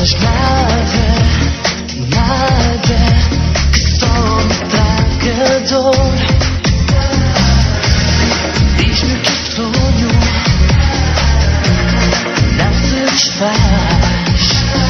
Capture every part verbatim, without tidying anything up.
falas nada, nada, que só me traga dor. Diz-me que o sonho não se desfaz.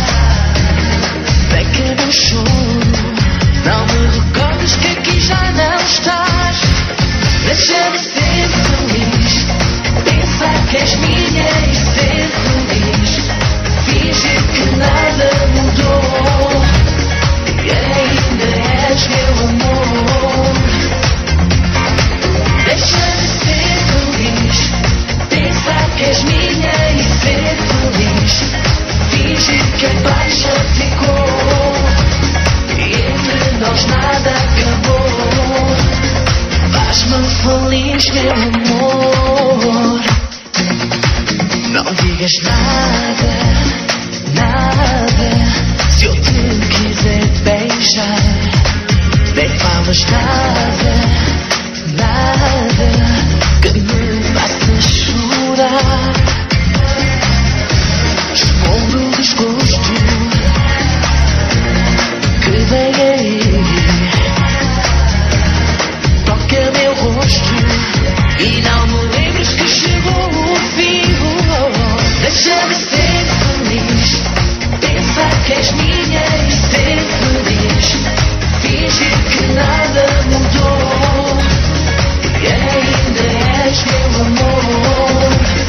Seca meu choro, não me recordes que aqui já não estás. Deixa-me ser feliz, pensar que és minha e ser feliz. Fingir que nada mudou e ainda és meu amor. Deixa-me ser feliz, pensar que és minha e ser feliz. Fingir que a paixão ficou e entre nós nada acabou. Faz-me feliz, meu amor. Não digas nada, nada. Se eu te quiser beijar, nem falas nada, nada, que me faça chorar. Escondo o desgosto que vem aí. Toca meu rosto e não me lembres que chegou o fim. Deixa-me ser feliz, pensar que és minha e ser feliz. Fingir que nada mudou e ainda és meu amor.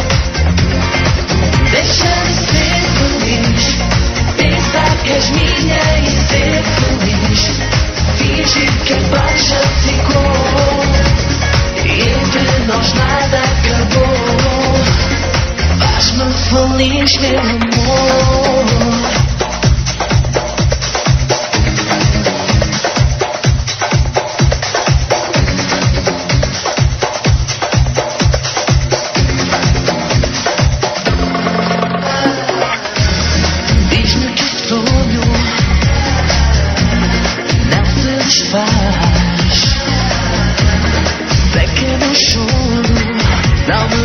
Deixa-me ser feliz, pensar que és minha e ser feliz. Fingir que a paixão ficou e entre nós nada acabou. Faz-me feliz, meu amor. Diz-me que o sonho não se desfaz. Seca meu choro, não me